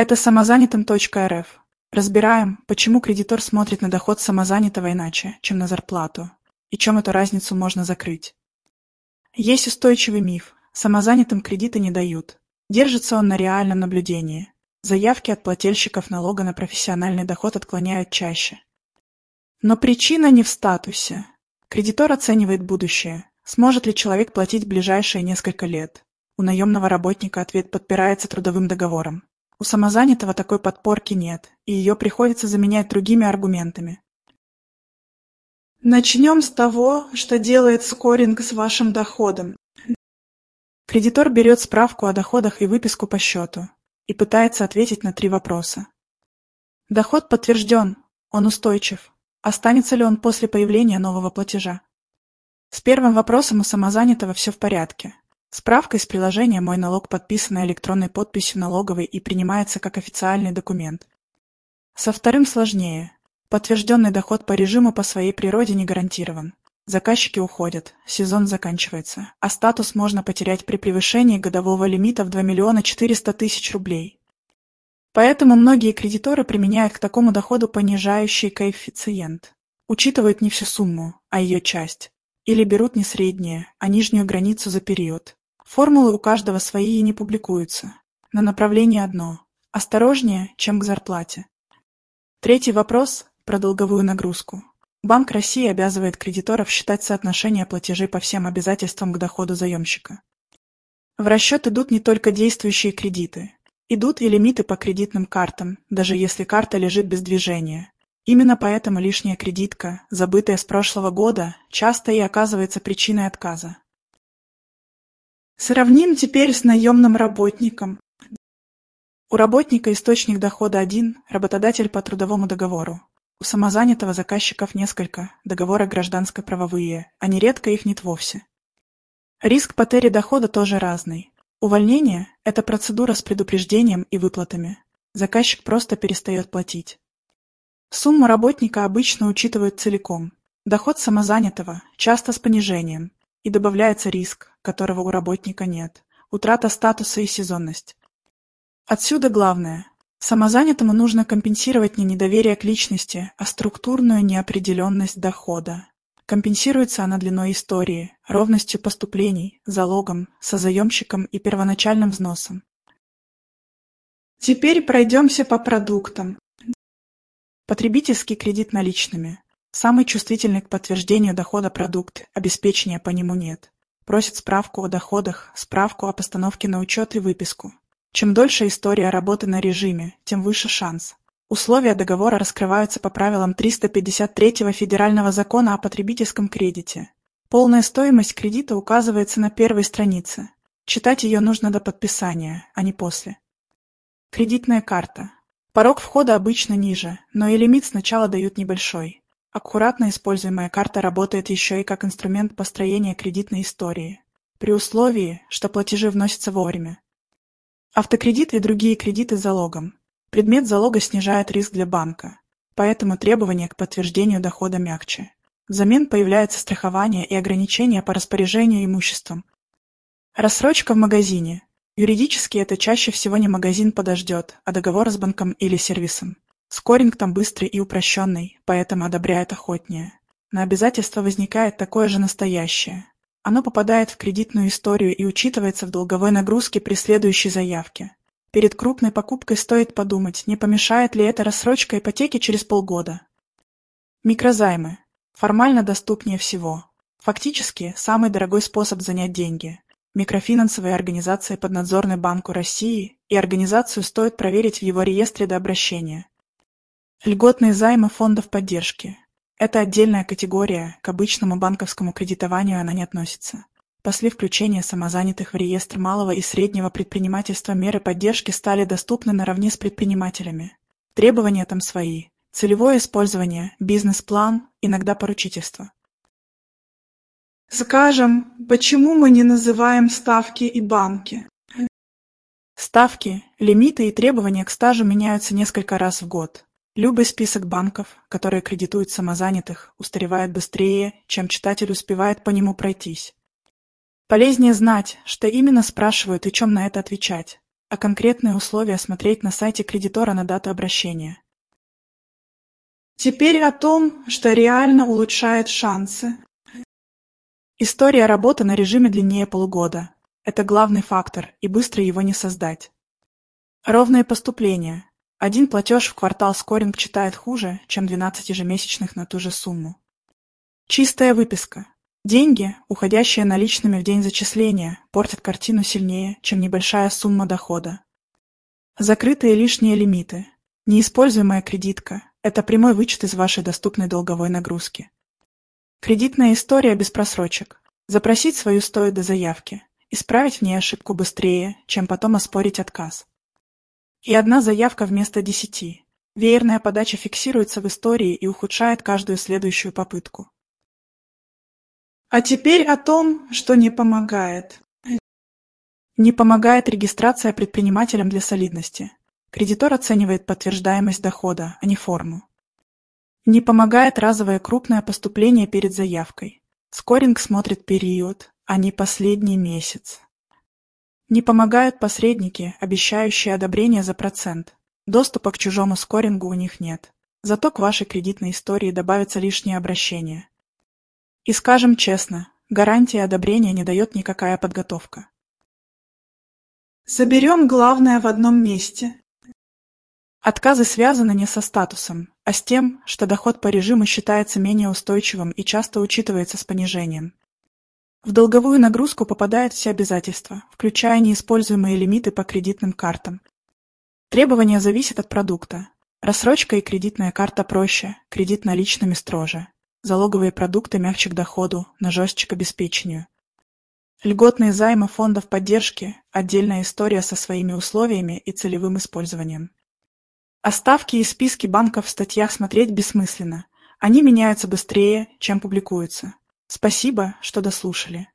Это самозанятым.рф. Разбираем, почему кредитор смотрит на доход самозанятого иначе, чем на зарплату, и чем эту разницу можно закрыть. Есть устойчивый миф: самозанятым кредиты не дают. Держится он на реальном наблюдении. Заявки от плательщиков налога на профессиональный доход отклоняют чаще. Но причина не в статусе. Кредитор оценивает будущее. Сможет ли человек платить в ближайшие несколько лет? У наемного работника ответ подпирается трудовым договором. У самозанятого такой подпорки нет, и ее приходится заменять другими аргументами. Начнем с того, что делает скоринг с вашим доходом. Кредитор берет справку о доходах и выписку по счету и пытается ответить на 3 вопроса. Доход подтвержден, он устойчив. Останется ли он после появления нового платежа? С первым вопросом у самозанятого все в порядке. Справка из приложения «Мой налог» подписана электронной подписью налоговой и принимается как официальный документ. Со вторым сложнее. Подтвержденный доход по режиму по своей природе не гарантирован. Заказчики уходят, сезон заканчивается, а статус можно потерять при превышении годового лимита в 2 400 000 рублей. Поэтому многие кредиторы применяют к такому доходу понижающий коэффициент. Учитывают не всю сумму, а ее часть. Или берут не среднее, а нижнюю границу за период. Формулы у каждого свои и не публикуются. Но направление одно – осторожнее, чем к зарплате. Третий вопрос – про долговую нагрузку. Банк России обязывает кредиторов считать соотношение платежей по всем обязательствам к доходу заемщика. В расчет идут не только действующие кредиты. Идут и лимиты по кредитным картам, даже если карта лежит без движения. Именно поэтому лишняя кредитка, забытая с прошлого года, часто и оказывается причиной отказа. Сравним теперь с наемным работником. У работника источник дохода один – работодатель по трудовому договору. У самозанятого заказчиков несколько, договоры гражданско-правовые, а нередко их нет вовсе. Риск потери дохода тоже разный. Увольнение – это процедура с предупреждением и выплатами. Заказчик просто перестает платить. Сумму работника обычно учитывают целиком. Доход самозанятого часто с понижением. И добавляется риск, которого у работника нет. Утрата статуса и сезонность. Отсюда главное. Самозанятому нужно компенсировать не недоверие к личности, а структурную неопределенность дохода. Компенсируется она длиной истории, ровностью поступлений, залогом, созаемщиком и первоначальным взносом. Теперь пройдемся по продуктам. Потребительский кредит наличными. Самый чувствительный к подтверждению дохода продукт, обеспечения по нему нет. Просит справку о доходах, справку о постановке на учет и выписку. Чем дольше история работы на режиме, тем выше шанс. Условия договора раскрываются по правилам 353 Федерального закона о потребительском кредите. Полная стоимость кредита указывается на первой странице. Читать ее нужно до подписания, а не после. Кредитная карта. Порог входа обычно ниже, но и лимит сначала дают небольшой. Аккуратно используемая карта работает еще и как инструмент построения кредитной истории, при условии, что платежи вносятся вовремя. Автокредит и другие кредиты с залогом. Предмет залога снижает риск для банка, поэтому требования к подтверждению дохода мягче. Взамен появляется страхование и ограничения по распоряжению имуществом. Рассрочка в магазине. Юридически это чаще всего не магазин подождет, а договор с банком или сервисом. Скоринг там быстрый и упрощенный, поэтому одобряют охотнее. На обязательство возникает такое же настоящее. Оно попадает в кредитную историю и учитывается в долговой нагрузке при следующей заявке. Перед крупной покупкой стоит подумать, не помешает ли это рассрочка ипотеки через полгода. Микрозаймы. Формально доступнее всего. Фактически, самый дорогой способ занять деньги. Микрофинансовые организации поднадзорны Банку России, и организацию стоит проверить в его реестре до обращения. Льготные займы фондов поддержки. Это отдельная категория, к обычному банковскому кредитованию она не относится. После включения самозанятых в реестр малого и среднего предпринимательства меры поддержки стали доступны наравне с предпринимателями. Требования там свои. Целевое использование, бизнес-план, иногда поручительство. Скажем, почему мы не называем ставки и банки? Ставки, лимиты и требования к стажу меняются несколько раз в год. Любой список банков, которые кредитуют самозанятых, устаревает быстрее, чем читатель успевает по нему пройтись. Полезнее знать, что именно спрашивают и чем на это отвечать. а конкретные условия смотреть на сайте кредитора на дату обращения. Теперь о том, что реально улучшает шансы. История работы на режиме длиннее полугода. Это главный фактор, и быстро его не создать. Ровные поступления. Один платеж в квартал скоринг читает хуже, чем 12 ежемесячных на ту же сумму. Чистая выписка. Деньги, уходящие наличными в день зачисления, портят картину сильнее, чем небольшая сумма дохода. Закрытые лишние лимиты. Неиспользуемая кредитка – это прямой вычет из вашей доступной долговой нагрузки. Кредитная история без просрочек. Запросить свою стоит до заявки. Исправить в ней ошибку быстрее, чем потом оспорить отказ. И одна заявка вместо 10. Веерная подача фиксируется в истории и ухудшает каждую следующую попытку. А теперь о том, что не помогает. Не помогает регистрация предпринимателем для солидности. Кредитор оценивает подтверждаемость дохода, а не форму. Не помогает разовое крупное поступление перед заявкой. Скоринг смотрит период, а не последний месяц. Не помогают посредники, обещающие одобрение за процент. Доступа к чужому скорингу у них нет. Зато к вашей кредитной истории добавятся лишние обращения. И скажем честно, гарантии одобрения не дает никакая подготовка. Соберем главное в одном месте. Отказы связаны не со статусом, а с тем, что доход по режиму считается менее устойчивым и часто учитывается с понижением. В долговую нагрузку попадают все обязательства, включая неиспользуемые лимиты по кредитным картам. Требования зависят от продукта. Рассрочка и кредитная карта проще, кредит наличными строже. Залоговые продукты мягче к доходу, но жестче к обеспечению. Льготные займы фондов поддержки – отдельная история со своими условиями и целевым использованием. А ставки и списки банков в статьях смотреть бессмысленно. Они меняются быстрее, чем публикуются. Спасибо, что дослушали.